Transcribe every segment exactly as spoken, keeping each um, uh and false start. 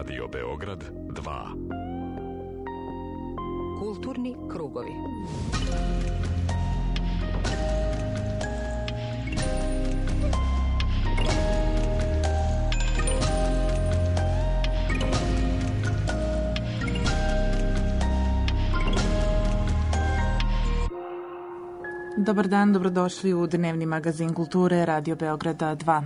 Radio Beograd dva. Kulturni krugovi. Dobar dan, dobrodošli u dnevni magazin kulture Radio Beograda dva.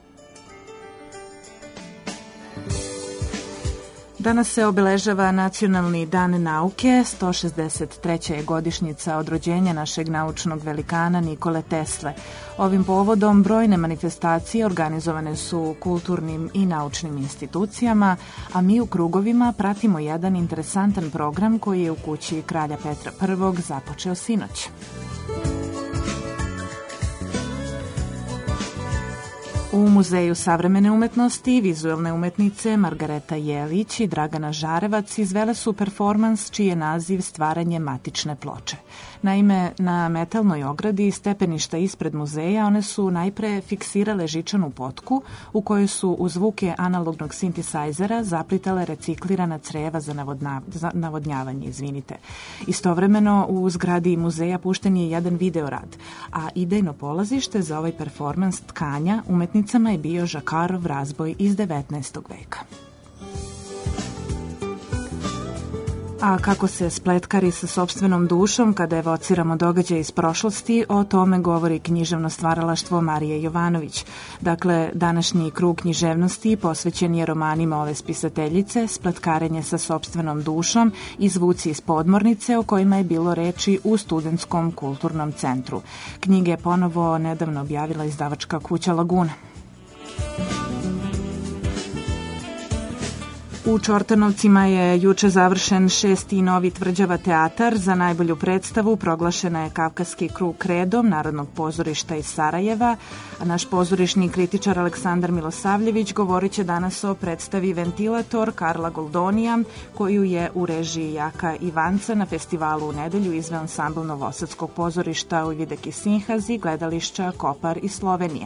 Danas se obeležava Nacionalni dan nauke, sto šezdeset treća je godišnjica od rođenja našeg naučnog velikana Nikole Tesle. Ovim povodom brojne manifestacije organizovane su kulturnim i naučnim institucijama, a mi u krugovima pratimo jedan interesantan program koji je u kući Kralja Petra Prvog započeo sinoć. U Muzeju savremene umetnosti vizuelne umetnice Margareta Jelić i Dragana Žarevac izvele su performans čiji je naziv Stvaranje matične ploče. Naime, na metalnoj ogradi stepeništa ispred muzeja one su najpre fiksirale žičanu potku u kojoj su u zvuke analognog sintisajzera zaplitale reciklirana creva za, navodna, za navodnjavanje. Izvinite. Istovremeno u zgradi muzeja pušten je jedan videorad, a idejno polazište za ovaj performans tkanja umetnicama je bio Žakarov razboj iz devetnaestog veka. A kako se spletkari sa sopstvenom dušom kada evociramo događaje iz prošlosti, o tome govori književno stvaralaštvo Marije Jovanović. Dakle, današnji krug književnosti posvećen je romanima ove spisateljice, Spletkarenje sa sopstvenom dušom i Zvuci iz podmornice, o kojima je bilo reči u Studentskom kulturnom centru. Knjige je ponovo nedavno objavila izdavačka kuća Laguna. U Čortanovcima je juče završen šesti novi Tvrđava teatar. Za najbolju predstavu proglašena je Kavkaski krug kredom Narodnog pozorišta iz Sarajeva, a naš pozorišni kritičar Aleksandar Milosavljević govorit će danas o predstavi Ventilator Karla Goldonija, koju je u režiji Jaka Ivanca na festivalu u nedelju izveo ansambl Novosadskog pozorišta Ujvidek Sinhazi, gledališća Kopar iz Slovenije.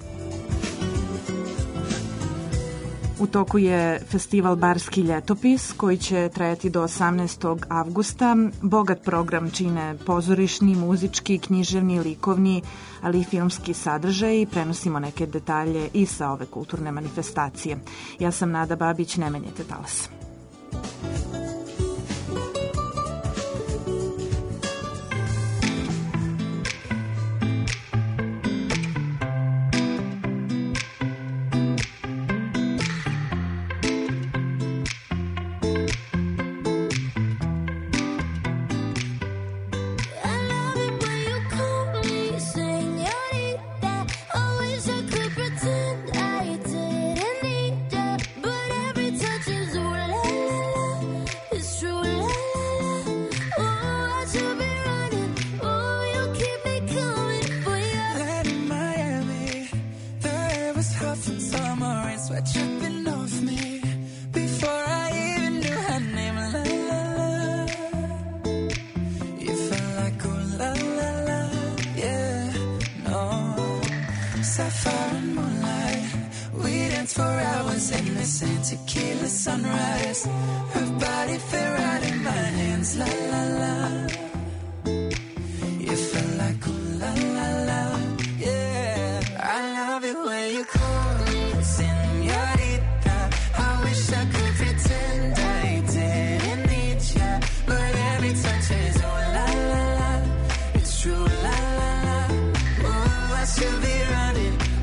U toku je festival Barski ljetopis koji će trajati do osamnaestog avgusta. Bogat program čine pozorišni, muzički, književni, likovni, ali i filmski sadržaj i prenosimo neke detalje i sa ove kulturne manifestacije. Ja sam Nada Babić, ne menjajte talas.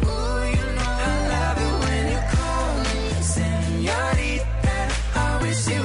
Wish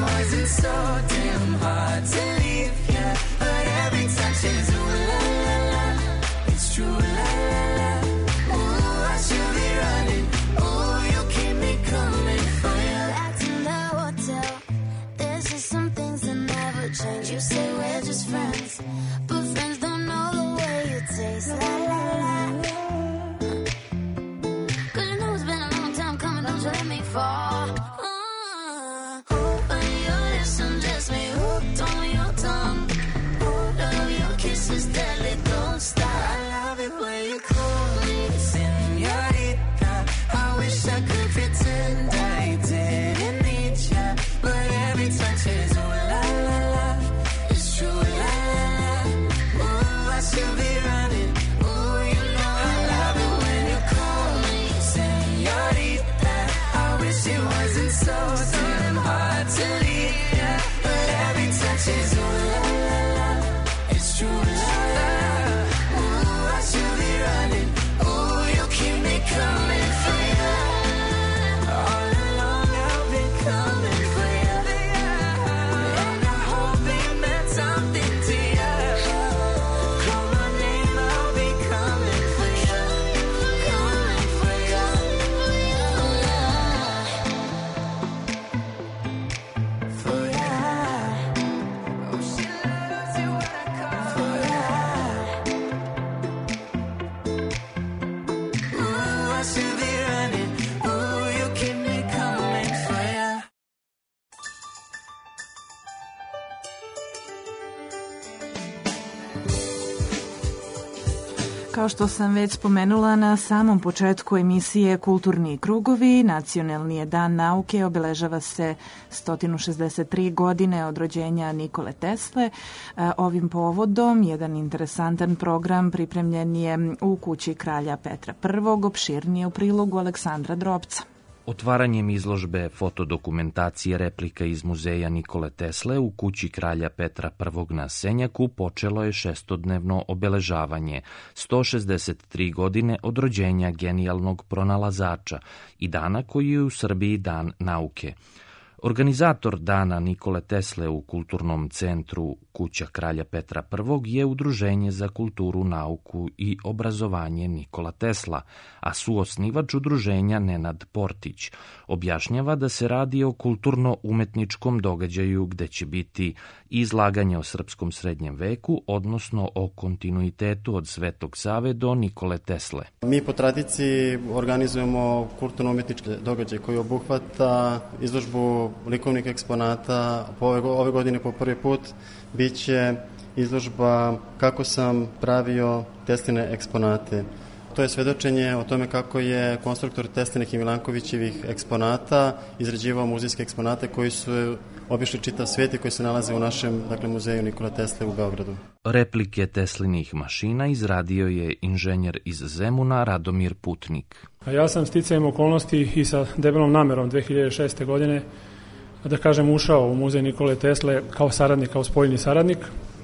Kao što sam već spomenula na samom početku emisije Kulturni krugovi, Nacionalni je dan nauke obeležava se sto šezdeset tri godine od rođenja Nikole Tesle. Ovim povodom jedan interesantan program pripremljen je u kući kralja Petra Prvog, opširnije u prilogu Aleksandra Drobca. Otvaranjem izložbe fotodokumentacije replika iz muzeja Nikole Tesle u kući kralja Petra Prvog na Senjaku počelo je šestodnevno obeležavanje sto šezdeset tri godine od rođenja genijalnog pronalazača i dana koji je u Srbiji dan nauke. Organizator dana Nikole Tesle u kulturnom centru Kuća kralja Petra Prvog je Udruženje za kulturu, nauku i obrazovanje Nikola Tesla, a suosnivač udruženja Nenad Portić objašnjava da se radi o kulturno-umetničkom događaju gde će biti izlaganje o srpskom srednjem veku, odnosno o kontinuitetu od Svetog Save do Nikole Tesle. Mi po tradiciji organizujemo kulturno-umetnički događaj koji obuhvata izložbu likovnih eksponata. Ove, ove godine po prvi put bit će izložba kako sam pravio Tesline eksponate. To je svedočenje o tome kako je konstruktor Teslinih i Milankovićevih eksponata izrađivao muzejske eksponate koji su obišli čitav svijet i koji se nalaze u našem dakle, muzeju Nikola Tesle u Beogradu. Replike Teslinih mašina izradio je inženjer iz Zemuna Radomir Putnik. Ja sam sticajem okolnosti i sa debelom namerom dve hiljade šeste. godine da kažem ušao u muzej Nikole Tesle kao saradnik, kao spoljni saradnik.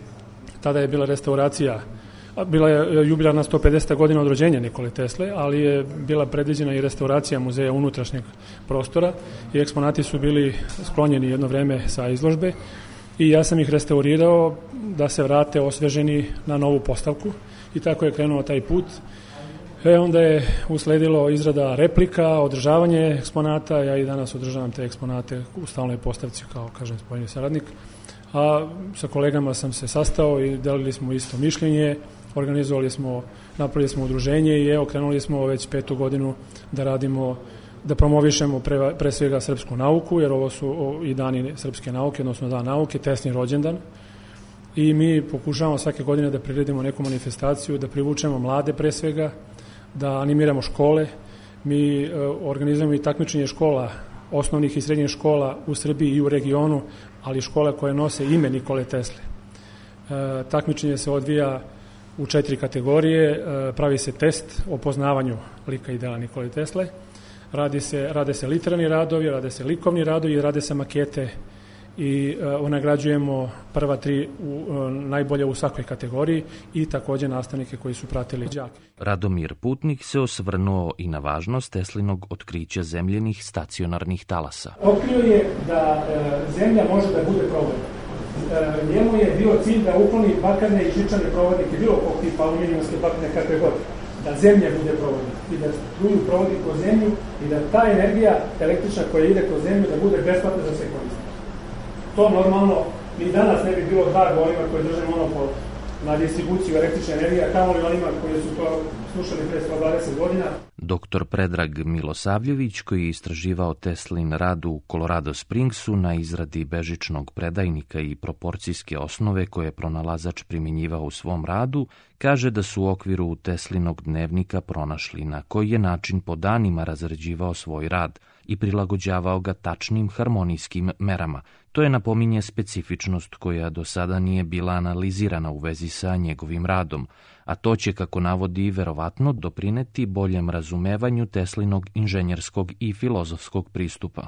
Tada je bila restauracija, bila je jubilarna sto pedeseta godina od rođenja Nikole Tesle, ali je bila predviđena i restauracija muzeja unutrašnjeg prostora i eksponati su bili sklonjeni jedno vreme sa izložbe i ja sam ih restaurirao da se vrate osveženi na novu postavku i tako je krenuo taj put. E onda je usledilo izrada replika, održavanje eksponata, ja i danas održavam te eksponate u stalnoj postavci kao, kažem, spoljni saradnik, a sa kolegama sam se sastao i delili smo isto mišljenje, organizovali smo, napravili smo udruženje i evo krenuli smo već petu godinu da radimo, da promovišemo pre, pre svega srpsku nauku, jer ovo su o, i dani srpske nauke, odnosno dan nauke, Teslin rođendan. I mi pokušavamo svake godine da priredimo neku manifestaciju, da privučemo mlade pre svega, da animiramo škole. Mi e, organizujemo i takmičenje škola, osnovnih i srednjih škola u Srbiji i u regionu, ali škole koje nose ime Nikole Tesle. E, takmičenje se odvija u četiri kategorije, e, pravi se test o poznavanju lika i dela Nikole Tesle, radi se, rade se literarni radovi, rade se likovni radovi, rade se makete i uh, nagrađujemo prva tri u, uh, najbolje u svakoj kategoriji i takođe nastavnike koji su pratili đake. Radomir Putnik se osvrnuo i na važnost Teslinog otkrića zemljenih stacionarnih talasa. Otkrio je da uh, zemlja može da bude provodna. Uh, njemu je bio cilj da ukloni bakarne i žičane provodnike, bilo kog tipa aluminijumske bakarne kakve god, da zemlja bude provodna i da struju provodi kroz zemlju i da ta energija električna koja ide kroz zemlju da bude besplatna za sve korisnike. To normalno ni danas ne bi bilo dva onima koji drže monopol na distribuciju električne energije, a kamoli onima koji su to slušali pre sto dvadeset godina. Doktor Predrag Milosavljević, koji je istraživao Teslin rad u Colorado Springsu na izradi bežičnog predajnika i proporcijske osnove koje je pronalazač primjenjivao u svom radu, kaže da su u okviru Teslinog dnevnika pronašli na koji je način po danima razređivao svoj rad i prilagođavao ga tačnim harmonijskim merama. To je, napominje, specifičnost koja do sada nije bila analizirana u vezi sa njegovim radom, a to će, kako navodi, verovatno doprineti boljem razumevanju Teslinog inženjerskog i filozofskog pristupa.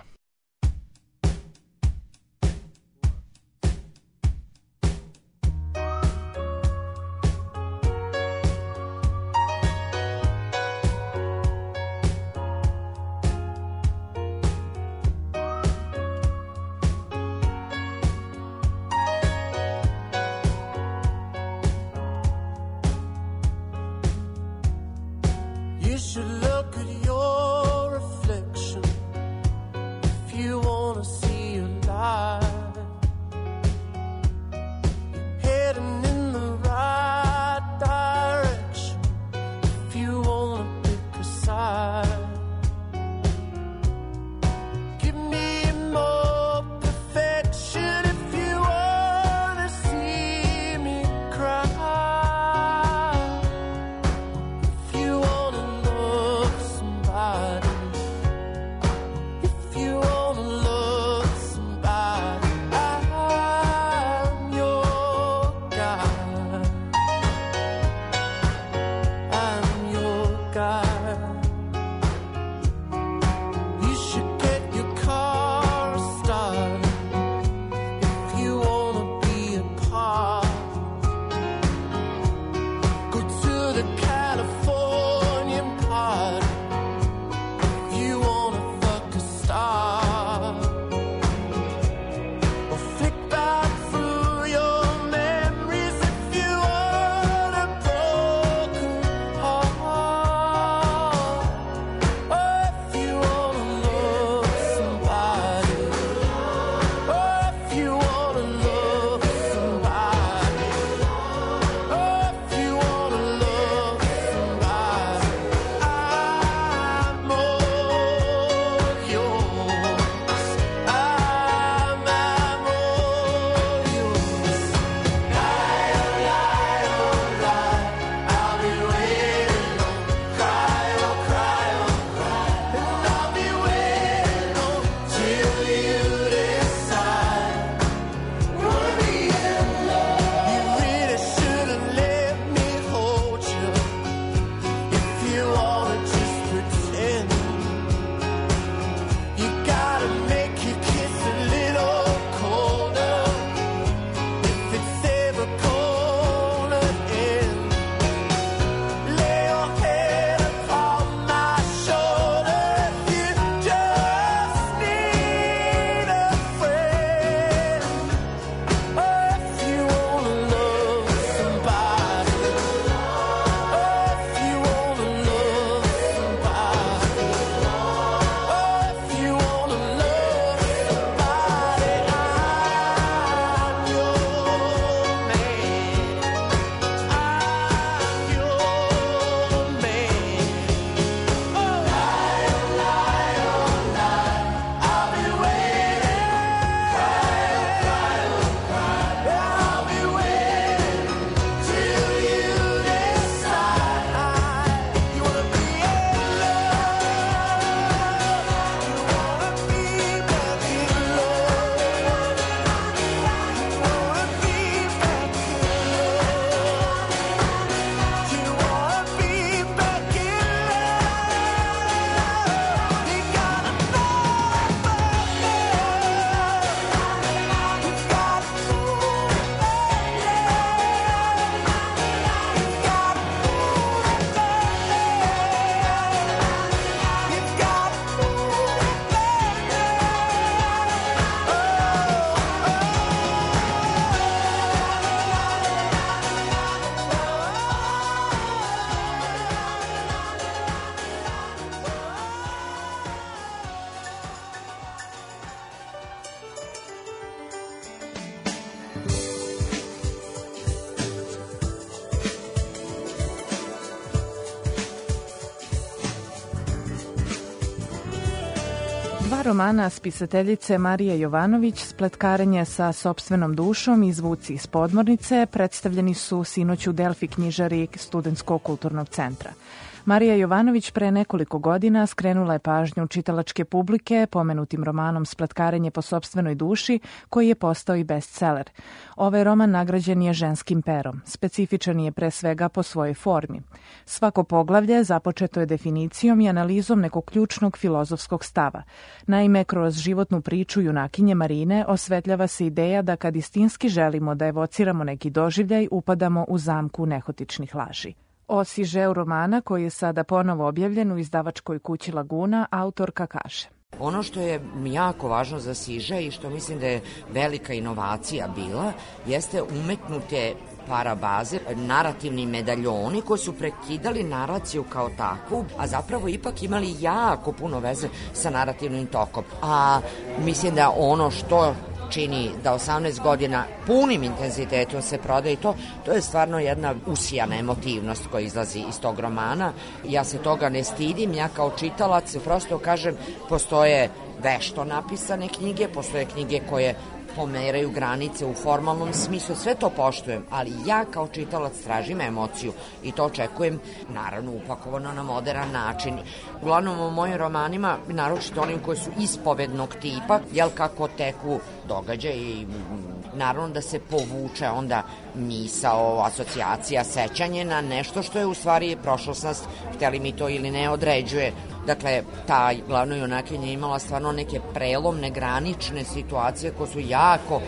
Dva romana spisateljice Marije Jovanović, Spletkarenje sa sopstvenom dušom i Zvuci iz podmornice, predstavljeni su sinoć u Delfi knjižari Studentskog kulturnog centra. Marija Jovanović pre nekoliko godina skrenula je pažnju čitalačke publike pomenutim romanom Spletkarenje po sopstvenoj duši, koji je postao i bestseller. Ovaj roman nagrađen je ženskim perom. Specifičan je pre svega po svojoj formi. Svako poglavlje započeto je definicijom i analizom nekog ključnog filozofskog stava. Naime, kroz životnu priču junakinje Marine osvetljava se ideja da kad istinski želimo da evociramo neki doživljaj, upadamo u zamku nehotičnih laži. O sižeu romana, koji je sada ponovo objavljen u izdavačkoj kući Laguna, autorka kaže: Ono što je jako važno za siže i što mislim da je velika inovacija bila, jeste umetnute parabaze, narativni medaljoni koji su prekidali naraciju kao takvu, a zapravo ipak imali jako puno veze sa narativnim tokom. A mislim da ono što čini da osamnaest godina punim intenzitetom se prodaje to, to je stvarno jedna usijana emotivnost koja izlazi iz tog romana. Ja se toga ne stidim, ja kao čitalac prosto kažem, postoje vešto napisane knjige, postoje knjige koje pomeraju granice u formalnom smislu, sve to poštujem, ali ja kao čitalac tražim emociju i to očekujem, naravno upakovano na moderan način. Uglavnom u mojim romanima, naročito onim koji su ispovednog tipa, jel kako teku događaj i naravno da se povuče onda misao, asocijacija, sećanje na nešto što je u stvari prošlost, hteli mi to ili ne, određuje. Dakle, ta glavna junakinja imala stvarno neke prelomne, granične situacije koje su jako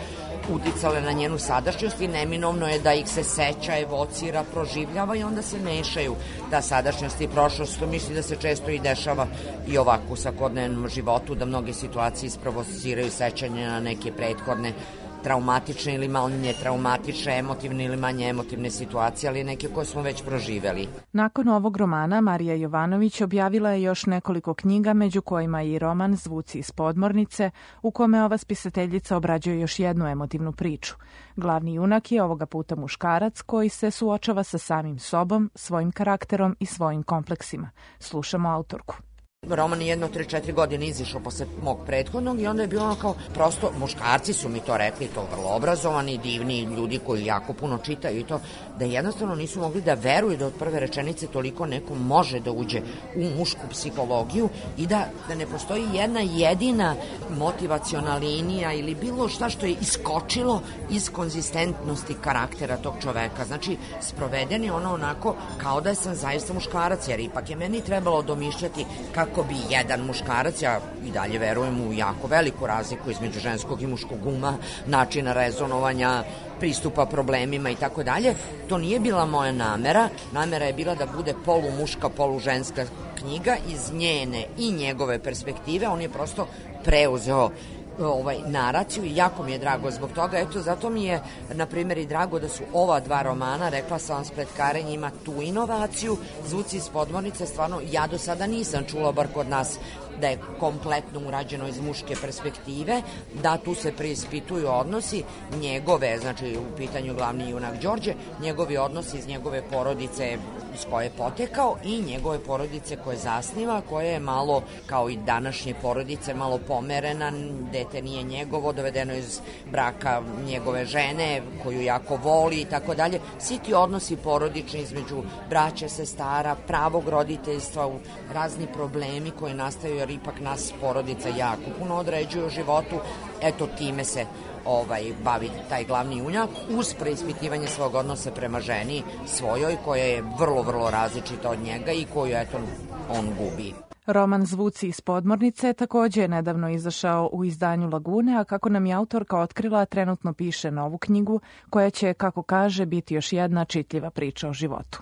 uticale na njenu sadašnjost i neminovno je da ih se seća, evocira, proživljava i onda se mešaju ta sadašnjost i prošlost, što misli da se često i dešava i ovako u svakodnevnom životu, da mnoge situacije isprovociraju sećanje na neke prethodne traumatične ili manje traumatične, emotivne ili manje emotivne situacije, ali neke koje smo već proživeli. Nakon ovog romana Marija Jovanović objavila je još nekoliko knjiga, među kojima je i roman Zvuci iz podmornice, u kome ova spisateljica obrađuje još jednu emotivnu priču. Glavni junak je ovoga puta muškarac koji se suočava sa samim sobom, svojim karakterom i svojim kompleksima. Slušamo autorku. Roman je jedno tri četiri godine izišao posle mog prethodnog i onda je bilo ono kao, prosto, muškarci su mi to rekli, to vrlo obrazovani, divni ljudi koji jako puno čitaju i to, da jednostavno nisu mogli da veruju da od prve rečenice toliko neko može da uđe u mušku psihologiju i da, da ne postoji jedna jedina motivaciona linija ili bilo šta što je iskočilo iz konzistentnosti karaktera tog čoveka. Znači, sproveden je ono onako kao da sam zaista muškarac, jer ipak je meni trebalo domišljati kako kako bi jedan muškarac, ja i dalje verujem u jako veliku razliku između ženskog i muškog uma, načina rezonovanja, pristupa problemima i tako dalje. To nije bila moja namera. Namera je bila da bude polumuška, poluženska knjiga iz njene i njegove perspektive. On je prosto preuzeo ovaj naraciju i jako mi je drago zbog toga. Eto, zato mi je, na primjer, i drago da su ova dva romana, rekla sam vam, Spletkarenje ima tu inovaciju. Zvuci iz podmornice, stvarno, ja do sada nisam čula, bar kod nas, da je kompletno urađeno iz muške perspektive, da tu se preispituju odnosi njegove, znači u pitanju glavni junak Đorđe, njegovi odnosi iz njegove porodice iz koje je potekao i njegove porodice koje zasniva, koje je malo, kao i današnje porodice, malo pomerena, dete nije njegovo, dovedeno iz braka njegove žene, koju jako voli i tako dalje. Svi ti odnosi porodični između braće, sestara, pravog roditeljstva, razni problemi koji nastaju, jer ipak nas porodica jako puno određuje u životu. Eto, time se ovaj bavi taj glavni junak uz preispitivanje svog odnosa prema ženi svojoj, koja je vrlo, vrlo različita od njega i koju, eto, on gubi. Roman Zvuci iz podmornice takođe je nedavno izašao u izdanju Lagune, a kako nam je autorka otkrila, trenutno piše novu knjigu koja će, kako kaže, biti još jedna čitljiva priča o životu.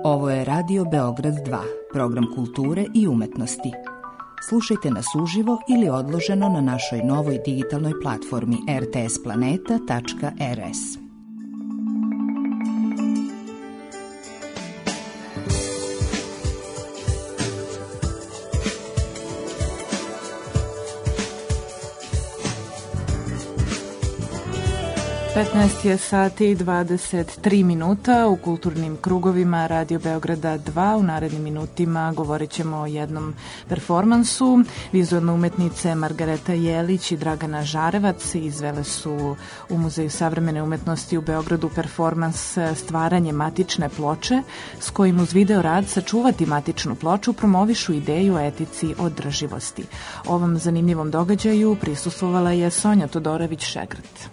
Ovo je Radio Beograd dva, program kulture i umetnosti. Slušajte nas uživo ili odloženo na našoj novoj digitalnoj platformi er te es planeta tačka er es. petnaest je sati i dvadeset tri minuta u kulturnim krugovima Radio Beograda dva. U narednim minutima govorit ćemo o jednom performansu. Vizualne umetnice Margareta Jelić i Dragana Žarevac izvele su u Muzeju savremene umetnosti u Beogradu performans Stvaranje matične ploče, s kojim uz video rad Sačuvati matičnu ploču promovišu ideju o etici održivosti. Ovom zanimljivom događaju prisustvovala je Sonja Todorović-Šegrt.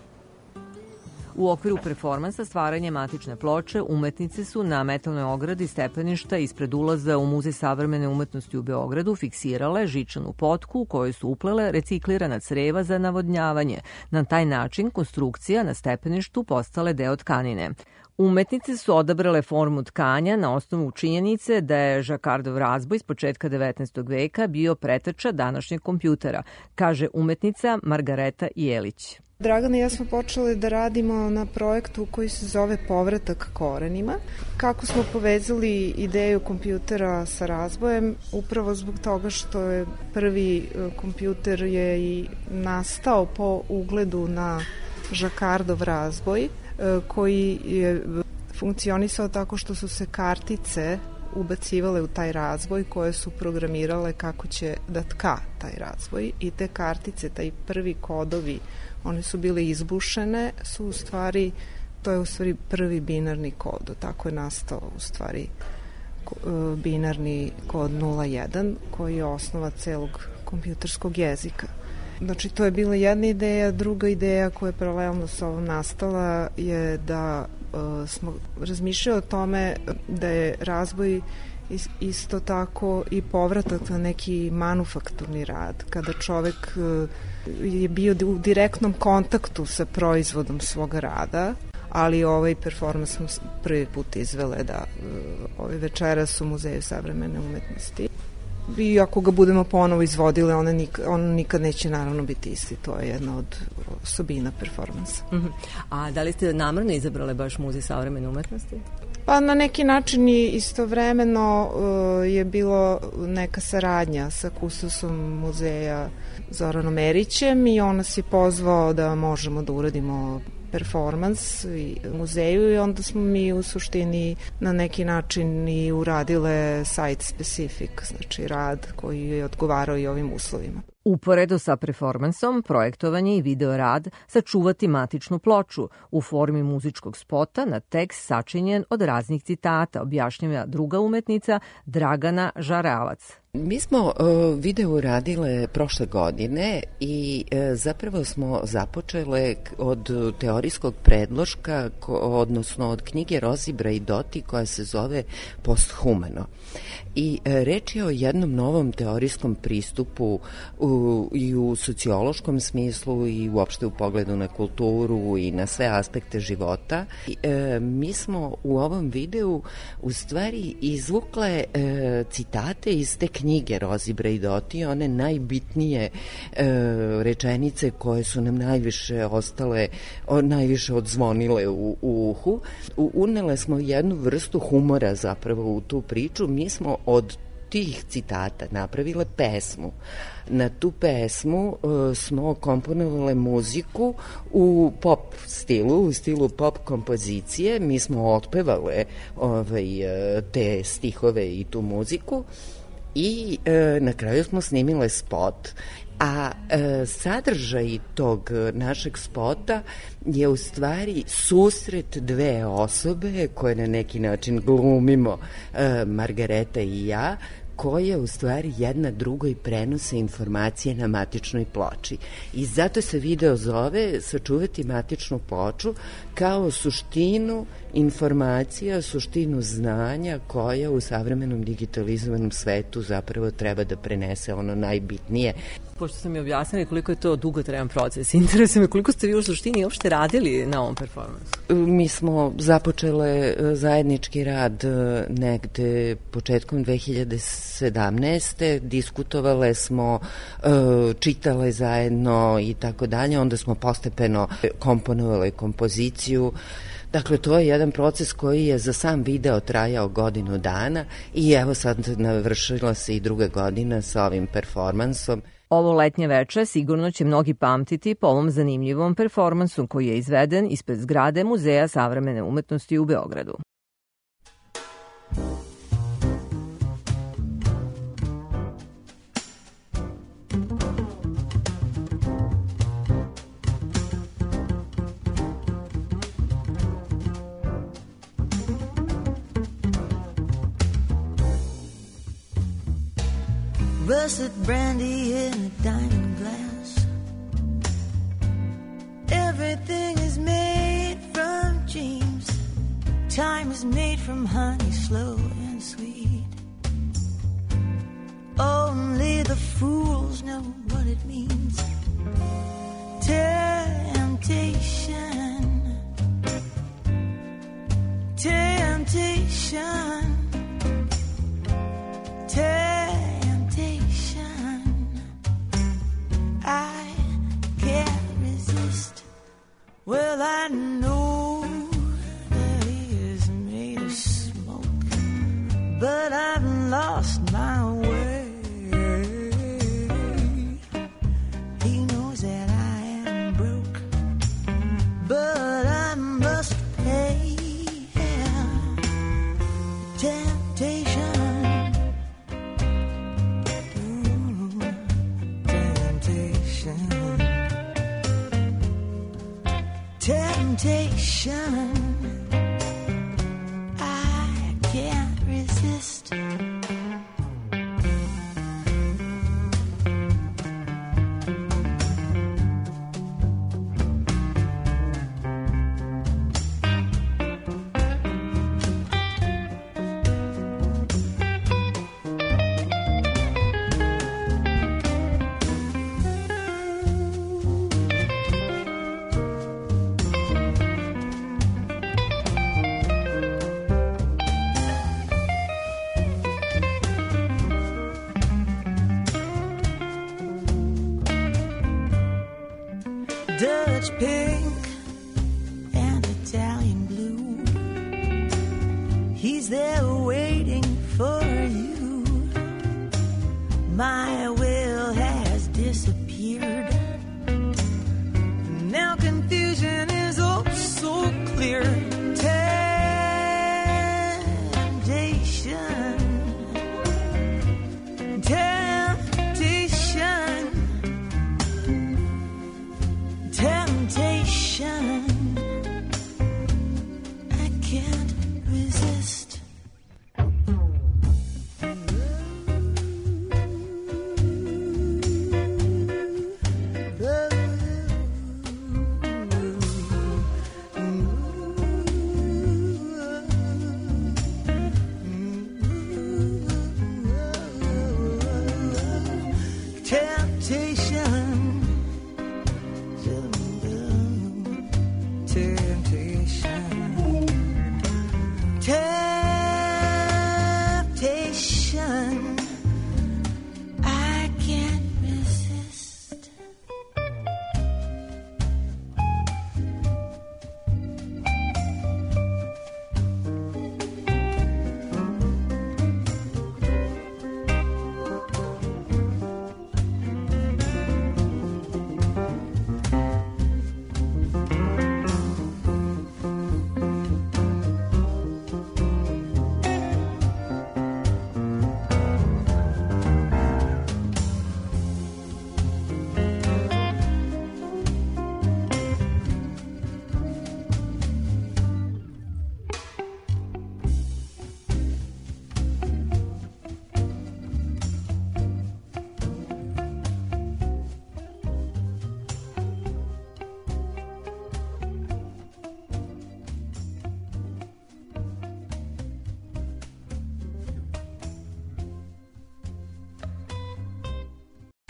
U okviru performansa Stvaranje matične ploče umetnice su na metalnoj ogradi stepeništa ispred ulaza u Muzej savremene umetnosti u Beogradu fiksirale žičanu potku u kojoj su uplele reciklirana creva za navodnjavanje. Na taj način konstrukcija na stepeništu postale deo tkanine. Umetnice su odabrale formu tkanja na osnovu činjenice da je žakardov razboj s početka devetnaestog veka bio preteča današnjeg kompjutera, kaže umetnica Margareta Jelić. Dragana i ja smo počeli da radimo na projektu koji se zove Povratak korenima. Kako smo povezali ideju kompjutera sa razbojem? Upravo zbog toga što je prvi kompjuter je i nastao po ugledu na žakardov razboj, koji je funkcionisao tako što su se kartice ubacivale u taj razboj koje su programirale kako će da tka taj razboj i te kartice, taj prvi kodovi, one su bile izbušene, su u stvari, to je u stvari prvi binarni kod, tako je nastao u stvari binarni kod nula jedan koji je osnova celog kompjuterskog jezika. Znači, to je bila jedna ideja. Druga ideja koja je paralelno sa ovom nastala je da uh, smo razmišljali o tome da je razvoj isto tako i povratak na neki manufakturni rad, kada čovek uh, je bio u direktnom kontaktu sa proizvodom svoga rada, ali ovaj performans smo prvi put izvele da uh, ove večeras u Muzeju savremene umetnosti. I ako ga budemo ponovo izvodile, on, nik, on nikad neće naravno biti isti. To je jedna od osobina performansa. Uh-huh. A da li ste namerno izabrale baš Muzej savremene umetnosti? Pa na neki način i istovremeno uh, je bilo neka saradnja sa kustosom muzeja Zoranom Erićem i on nas je pozvao da možemo da uradimo performans u muzeju i onda smo mi u suštini na neki način i uradile site specific, znači rad koji je odgovarao i ovim uslovima. Uporedo sa performansom, projektovanje i video rad Sačuvati matičnu ploču u formi muzičkog spota na tekst sačinjen od raznih citata, objašnjava druga umetnica Dragana Žarevac. Mi smo uh, video radile prošle godine i uh, zapravo smo započele od teorijskog predloška, ko, odnosno od knjige Rozi Braidoti koja se zove Posthumano. I uh, reč je o jednom novom teorijskom pristupu u, i u sociološkom smislu i uopšte u pogledu na kulturu i na sve aspekte života. I, uh, mi smo u ovom videu u stvari izvukle uh, citate iz te knjige Rozi Braidoti, one najbitnije e, rečenice koje su nam najviše ostale, o, najviše odzvonile u, u uhu. U, unele smo jednu vrstu humora zapravo u tu priču. Mi smo od tih citata napravile pesmu. Na tu pesmu e, smo komponovale muziku u pop stilu, u stilu pop kompozicije. Mi smo otpevale ovaj, te stihove i tu muziku. I e, na kraju smo snimile spot, a e, sadržaj tog našeg spota je u stvari susret dve osobe koje na neki način glumimo, e, Margareta i ja, koje u stvari jedna drugoj prenose informacije na matičnoj ploči. I zato se video zove Sačuvati matičnu ploču kao suštinu informacija, suštinu znanja koja u savremenom digitalizovanom svetu zapravo treba da prenese ono najbitnije. pošto sam mi objasnili koliko je to dugotrajan proces, interesuje me koliko ste vi u suštini uopšte radili na ovom performansu? Mi smo započele zajednički rad negde početkom dve hiljade sedamnaeste. Diskutovale smo, čitale zajedno i tako dalje, onda smo postepeno komponovale kompoziciju. Dakle, to je jedan proces koji je za sam video trajao godinu dana i evo sad navršila se i druga godina sa ovim performansom. Ovo letnje veče sigurno će mnogi pamtiti po ovom zanimljivom performansu koji je izveden ispred zgrade Muzeja savremene umetnosti u Beogradu. Russet brandy in a diamond glass. Everything is made from dreams. Time is made from honey, slow and sweet. Only the fools know what it means. Temptation, temptation, temptation. I can't resist. Well, I know that he is made of smoke, but I've lost my way. He knows that I am broke, but I must pay him. Temptation. Temptation, I can't resist. Dutch pink and Italian blue. He's there waiting for you. My will has disappeared. Now confusion is oh so clear. Temptation, temptation. Temptation, I can't resist.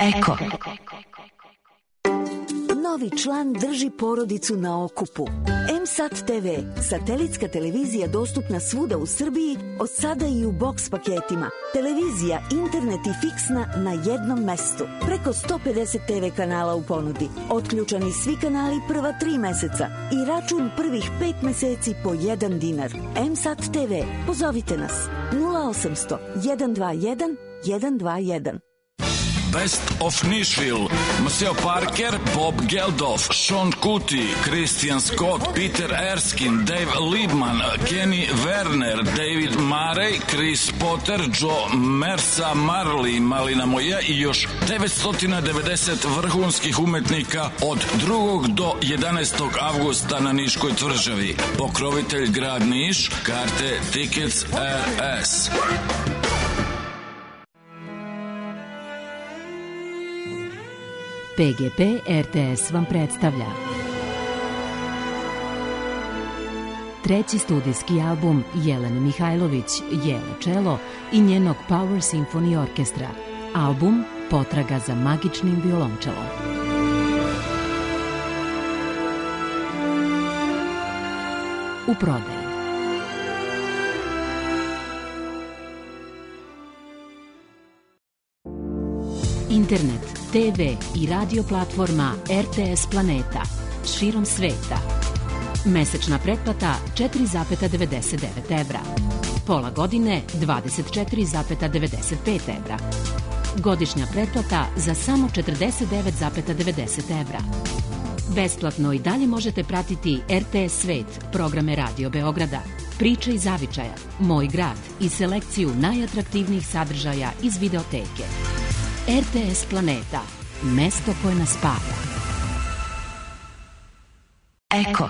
Eko. Novi član drži porodicu na okupu. M-Sat te ve, satelitska televizija dostupna svuda u Srbiji, od sada i u boks paketima. Televizija, internet i fiksna na jednom mestu. Preko sto pedeset te ve kanala u ponudi. Otključani svi kanali prva tri meseca i račun prvih pet meseci po jedan dinar. M-Sat te ve, pozovite nas nula osamsto jedan dva jedan jedan dva jedan. Best of Nashville, Maceo Parker, Bob Geldof, Sean Kuti, Christian Scott, Peter Erskine, Dave Liebman, Kenny Werner, David Murray, Chris Potter, Joe Mersa, Marley, Malina Moja i još devetsto devedeset vrhunskih umetnika od drugog do jedanaestog avgusta na Niškoj tvrđavi. Pokrovitelj grad Niš, karte Tickets R S. P G P R T S vam predstavlja treći studijski album Jelene Mihajlović, Jele Čelo i njenog Power Symphony Orkestra. Album Potraga za magičnim violončelom. U prodaji. Internet, te ve i radio platforma R T S Planeta širom sveta. Mesečna pretplata četiri zarez devedeset devet evra. Pola godine dvadeset četiri zarez devedeset pet evra. Godišnja pretplata za samo četrdeset devet zarez devedeset evra. Besplatno i dalje možete pratiti R T S Svet, programe Radio Beograda, Priče iz zavičaja, Moj grad i selekciju najatraktivnijih sadržaja iz videoteke. R T S Planeta, mesto koje nas spaja. Eko.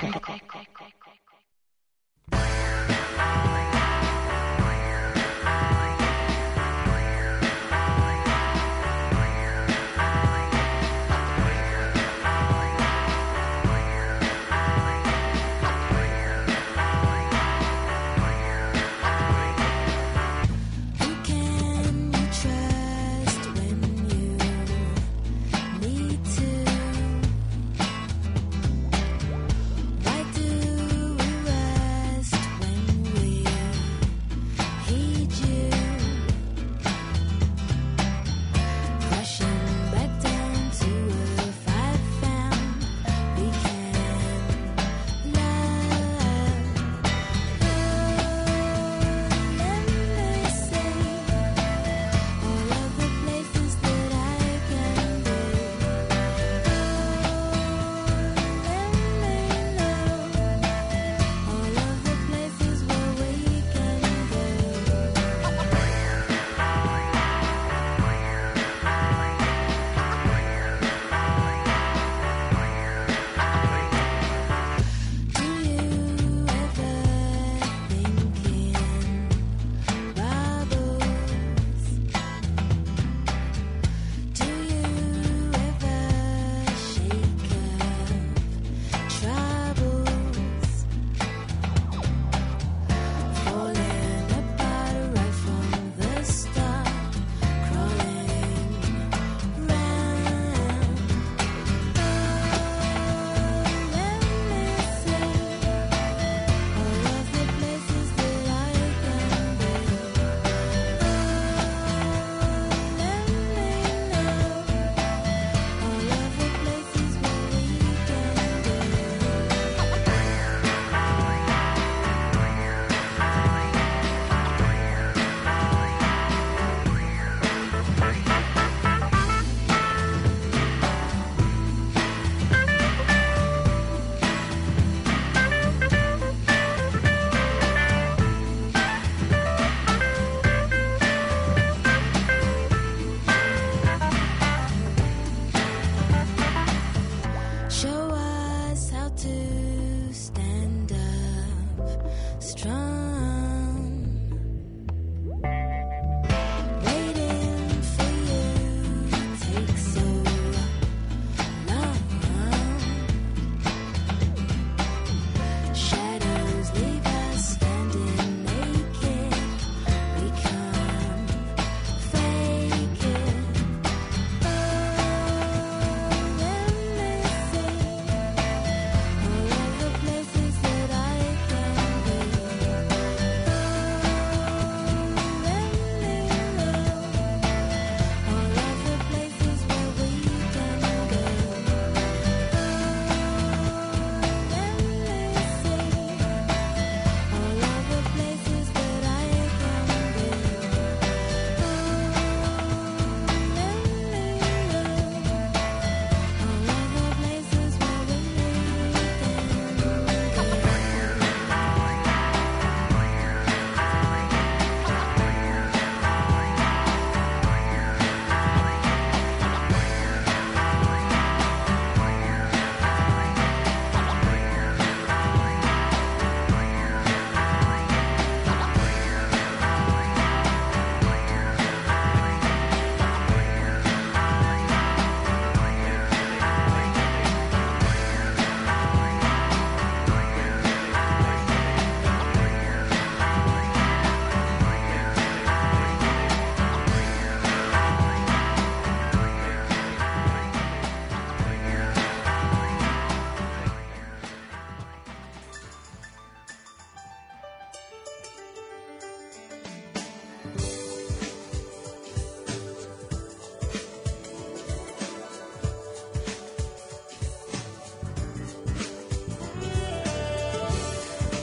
Why do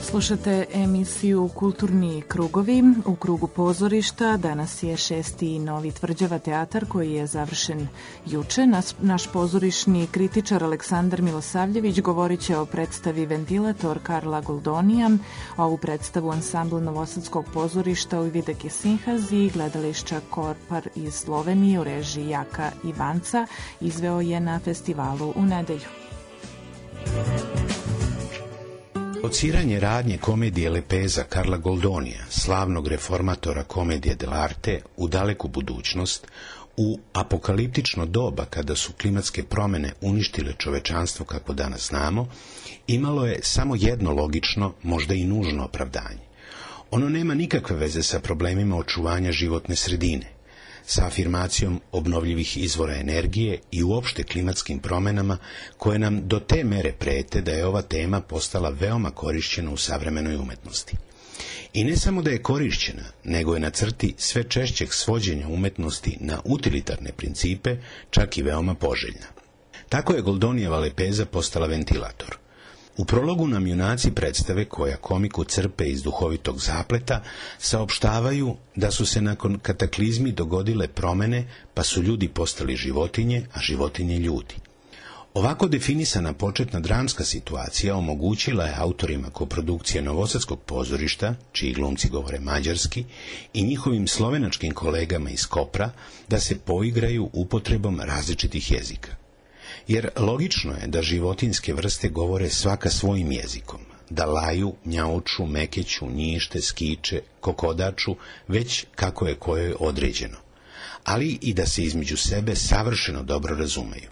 Slušate emisiju Kulturni krugovi. U krugu pozorišta danas je šesti Novi Tvrđava teatar koji je završen juče. Nas, naš pozorišni kritičar Aleksandar Milosavljević govorit će o predstavi Ventilator Karla Goldonija. Ovu predstavu ansambl Novosadskog pozorišta Ujvidek i Sinhaz i gledališća Korpar iz Slovenije u režiji Jaka Ivanca izveo je na festivalu u nedelju. Lociranje radnje komedije Lepeza Karla Goldonija, slavnog reformatora komedije dell'arte, u daleku budućnost, u apokaliptično doba kada su klimatske promene uništile čovečanstvo kako danas znamo, imalo je samo jedno logično, možda i nužno opravdanje. Ono nema nikakve veze sa problemima očuvanja životne sredine, sa afirmacijom obnovljivih izvora energije i uopšte klimatskim promenama koje nam do te mere prete da je ova tema postala veoma korišćena u savremenoj umetnosti. I ne samo da je korišćena, nego je na crti sve češćeg svođenja umetnosti na utilitarne principe, čak i veoma poželjna. Tako je Goldonijeva Lepeza postala ventilator. U prologu nam junaci predstave, koja komiku crpe iz duhovitog zapleta, saopštavaju da su se nakon kataklizmi dogodile promene, pa su ljudi postali životinje, a životinje ljudi. Ovako definisana početna dramska situacija omogućila je autorima koprodukcije Novosadskog pozorišta, čiji glumci govore mađarski, i njihovim slovenačkim kolegama iz Kopra da se poigraju upotrebom različitih jezika. Jer logično je da životinjske vrste govore svaka svojim jezikom, da laju, njauču, mekeću, njište, skiče, kokodaču, već kako je kojoj određeno, ali i da se između sebe savršeno dobro razumeju.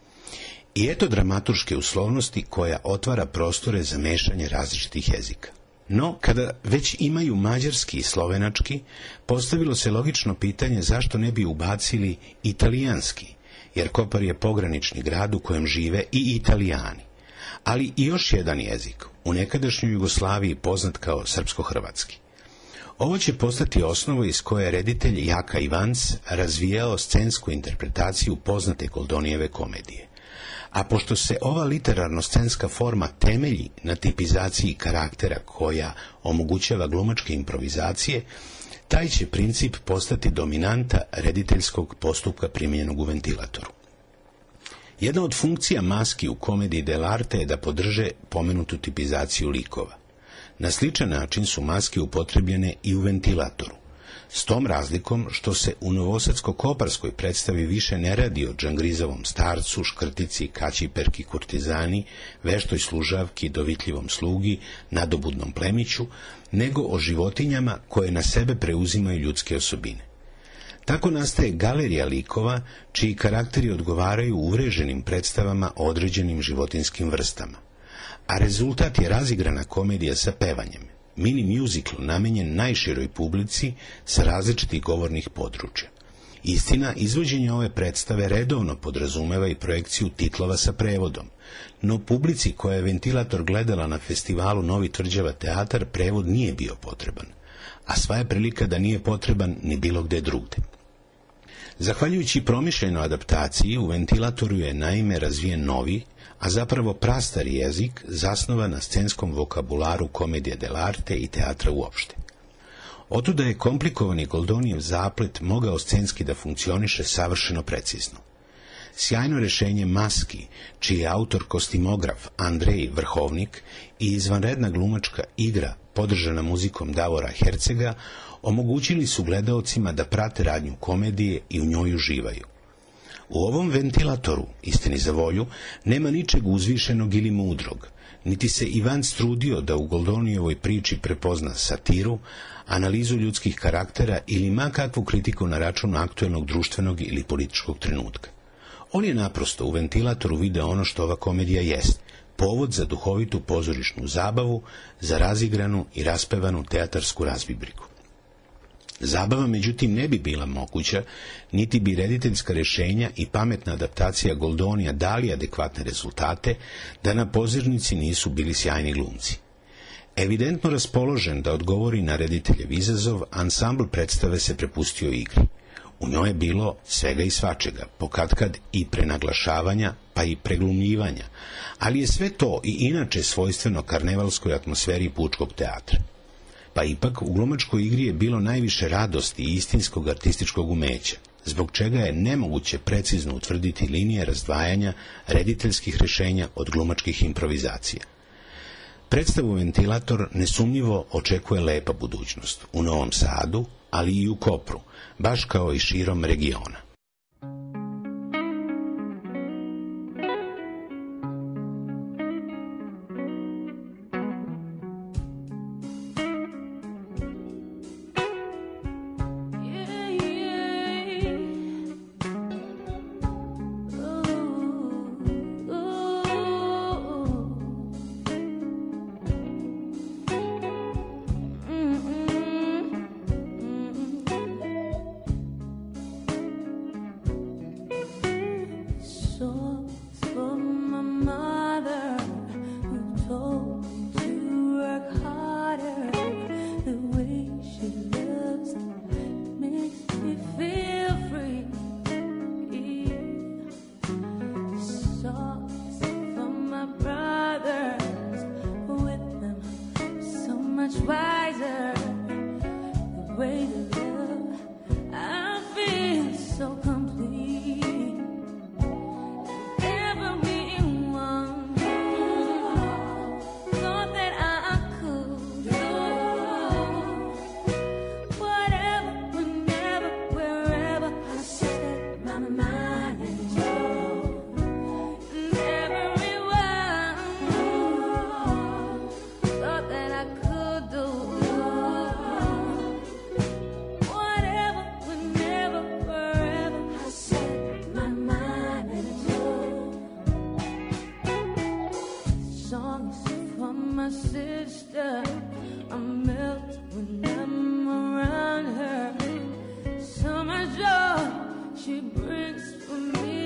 I eto dramaturške uslovnosti koja otvara prostore za mešanje različitih jezika. No, kada već imaju mađarski i slovenački, postavilo se logično pitanje zašto ne bi ubacili italijanski, jer Kopar je pogranični grad u kojem žive i Italijani, ali i još jedan jezik, u nekadašnjoj Jugoslaviji poznat kao srpsko-hrvatski. Ovo će postati osnova iz koje je reditelj Jaka Ivanc razvijao scensku interpretaciju poznate Goldonijeve komedije. A pošto se ova literarno-scenska forma temelji na tipizaciji karaktera koja omogućava glumačke improvizacije, taj će princip postati dominanta rediteljskog postupka primijenjenog u Ventilatoru. Jedna od funkcija maski u komediji dell'arte je da podrže pomenutu tipizaciju likova. Na sličan način su maske upotrebljene i u Ventilatoru, s tom razlikom što se u novosadsko-koparskoj predstavi više ne radi o džangrizovom starcu, škrtici, kaćiperki, kurtizani, veštoj služavki, dovitljivom slugi, nadobudnom plemiću, nego o životinjama koje na sebe preuzimaju ljudske osobine. Tako nastaje galerija likova čiji karakteri odgovaraju uvreženim predstavama o određenim životinskim vrstama, a rezultat je razigrana komedija sa pevanjem, mini musical namenjen najširoj publici sa različitih govornih područja. Istina, izvođenje ove predstave redovno podrazumeva i projekciju titlova sa prevodom, no publici koja je Ventilator gledala na festivalu Novi Tvrđava teatar prevod nije bio potreban, a sva je prilika da nije potreban ni bilo gde drugde. Zahvaljujući promišljenoj adaptaciji, u Ventilatoru je naime razvijen novi, a zapravo prastari jezik zasnovan na scenskom vokabularu komedije dell'arte i teatra uopšte. Otuda je komplikovani Goldonijev zaplet mogao scenski da funkcioniše savršeno precizno. Sjajno rešenje maski, čiji je autor kostimograf Andrej Vrhovnik i izvanredna glumačka igra podržana muzikom Davora Hercega, omogućili su gledaocima da prate radnju komedije i u njoj uživaju. U ovom Ventilatoru, istini za volju, nema ničeg uzvišenog ili mudrog, niti se Ivanc trudio da u Goldonijevoj priči prepozna satiru, analizu ljudskih karaktera ili ma kakvu kritiku na račun aktuelnog društvenog ili političkog trenutka. On je naprosto u Ventilatoru video ono što ova komedija jest, povod za duhovitu pozorišnu zabavu, za razigranu i raspevanu teatarsku razbibriku. Zabava, međutim, ne bi bila moguća, niti bi rediteljska rješenja i pametna adaptacija Goldonija dali adekvatne rezultate, da na pozornici nisu bili sjajni glumci. Evidentno raspoložen da odgovori na rediteljev izazov, ansambl predstave se prepustio igri. U njoj je bilo svega i svačega, pokatkad i prenaglašavanja, pa i preglumljivanja, ali je sve to i inače svojstveno karnevalskoj atmosferi Pučkog teatra. Pa ipak u glumačkoj igri je bilo najviše radosti i istinskog artističkog umeća, zbog čega je nemoguće precizno utvrditi linije razdvajanja rediteljskih rešenja od glumačkih improvizacija. Predstavu Ventilator nesumnjivo očekuje lepa budućnost u Novom Sadu, ali i u Kopru, baš kao i širom regiona. She brings for me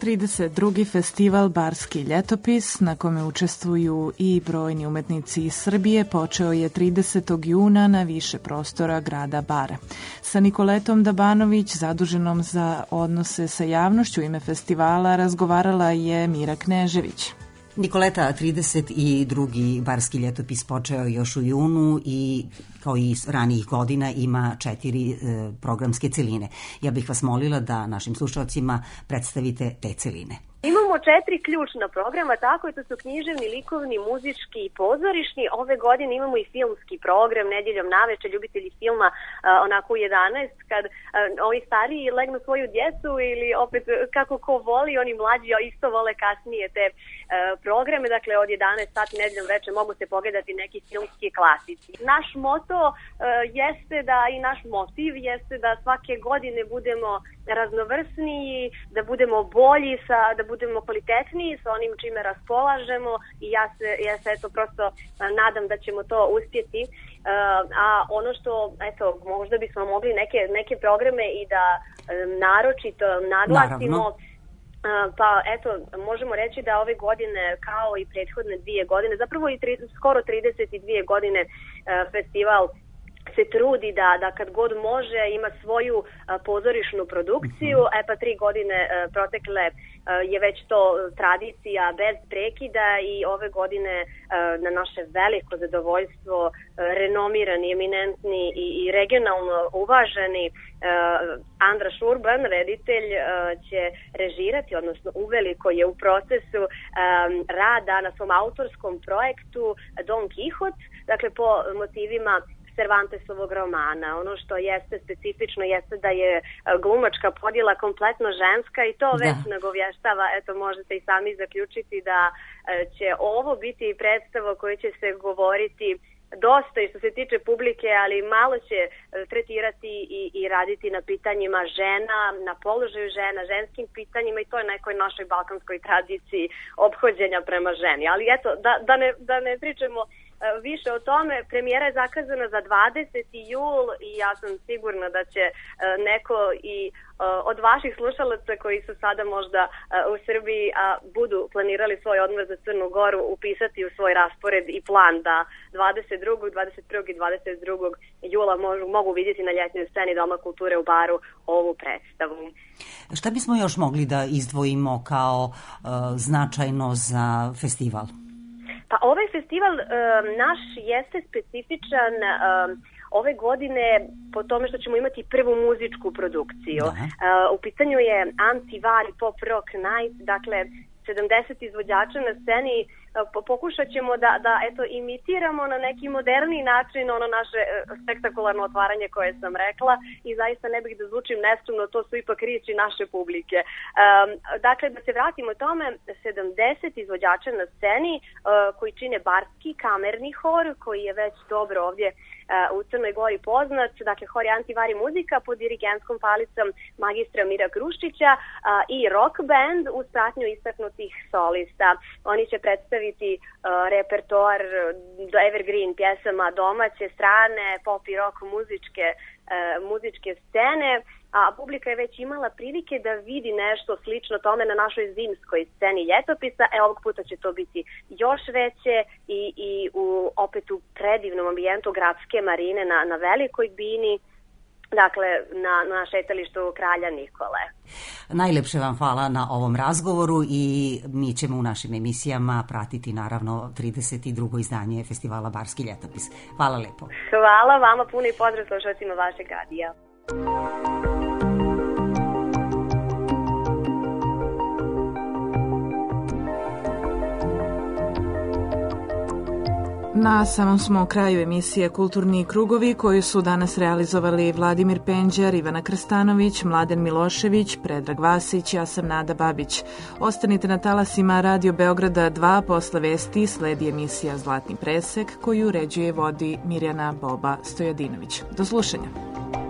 trideset drugi festival Barski ljetopis, na kome učestvuju i brojni umetnici iz Srbije, počeo je tridesetog juna na više prostora grada Bara. Sa Nikoletom Dabanović, zaduženom za odnose sa javnošću u ime festivala, razgovarala je Mira Knežević. Nikoleta, trideset drugi Barski ljetopis počeo još u junu i kao i ranijih godina ima četiri e, programske celine. Ja bih vas molila da našim slušalcima predstavite te celine. Imamo četiri ključna programa, tako je, to su književni, likovni, muzički i pozorišni. Ove godine imamo i filmski program, nedjeljom naveče, ljubitelji filma uh, onako u jedanaest, kad uh, ovi stariji legnu svoju djecu ili opet kako ko voli, oni mlađi isto vole kasnije te uh, programe, dakle od jedanaest sati nedjeljom veče mogu se pogledati neki filmski klasici. Naš moto uh, jeste da i naš motiv jeste da svake godine budemo raznovrsniji, da budemo bolji, sa, da budemo kvalitetniji sa onim čime raspolažemo i ja se, ja se eto prosto nadam da ćemo to uspjeti. Uh, a ono što, eto, možda bismo mogli neke, neke programe i da um, naročito naglasimo. Naravno. Uh, pa eto, možemo reći da ove godine kao i prethodne dvije godine, zapravo i tri, skoro trideset dvije godine uh, festival se trudi da, da kad god može ima svoju a, pozorišnu produkciju, e pa tri godine a, protekle a, je već to tradicija bez prekida i ove godine a, na naše veliko zadovoljstvo a, renomirani, eminentni i, i regionalno uvaženi a, Andra Šurban, reditelj, a, će režirati, odnosno uveliko je u procesu a, rada na svom autorskom projektu Don Quixote, dakle po motivima Cervantesovog romana. Ono što jeste specifično jeste da je glumačka podjela kompletno ženska i to već da. nagovještava, eto možete i sami zaključiti da će ovo biti predstava koju će se govoriti dosta i što se tiče publike, ali malo će tretirati i, i raditi na pitanjima žena, na položaju žena, ženskim pitanjima i to je nekoj našoj balkanskoj tradiciji ophođenja prema ženi. Ali eto, da, da, ne, da ne pričamo više o tome, premijera je zakazana za dvadeseti jul i ja sam sigurna da će neko i od vaših slušalaca koji su sada možda u Srbiji, a budu planirali svoj odmor za Crnu Goru, upisati u svoj raspored i plan da dvadeset drugog, dvadeset prvog i dvadeset drugog jula mogu, mogu vidjeti na ljetnoj sceni Doma kulture u Baru ovu predstavu. Šta bismo još mogli da izdvojimo kao uh, značajno za festival? Pa ovaj festival um, naš jeste specifičan um, ove godine po tome što ćemo imati prvu muzičku produkciju. Uh, u pitanju je Antivari Pop Rock Night, dakle sedamdeset izvođača na sceni. Pokušat ćemo da, da eto, imitiramo na neki moderni način ono naše spektakularno otvaranje koje sam rekla i zaista ne bih da zvučim neskromno, to su ipak riječi naše publike. Um, dakle, da se vratimo tome, sedamdeset izvođača na sceni uh, koji čine Barski kamerni hor, koji je već dobro ovdje uh, u Crnoj Gori poznat, dakle hor je Antivari muzika pod dirigentskom palicom magistra Mira Kruštića uh, i rock band uz pratnju istaknutih solista. Oni će predstaviti Uh, repertoar do evergreen pjesama domaće, strane, pop i rock muzičke, uh, muzičke scene, a publika je već imala prilike da vidi nešto slično tome na našoj zimskoj sceni ljetopisa, e ovog puta će to biti još veće i, i u, opet u predivnom ambijentu gradske marine na, na velikoj bini, dakle na, na šetalištu Kralja Nikole. Najlepše vam hvala na ovom razgovoru i mi ćemo u našim emisijama pratiti naravno trideset drugo izdanje festivala Barski ljetopis. Hvala lepo. Hvala vama puno i pozdrav slušalcima vašeg radija. Na samom smo kraju emisije Kulturni krugovi koju su danas realizovali Vladimir Penđer, Ivana Krstanović, Mladen Milošević, Predrag Vasić, ja sam Nada Babić. Ostanite na talasima Radio Beograda dva, posle vesti sledi emisija Zlatni presek koju uređuje i vodi Mirjana Boba Stojadinović. Do slušanja.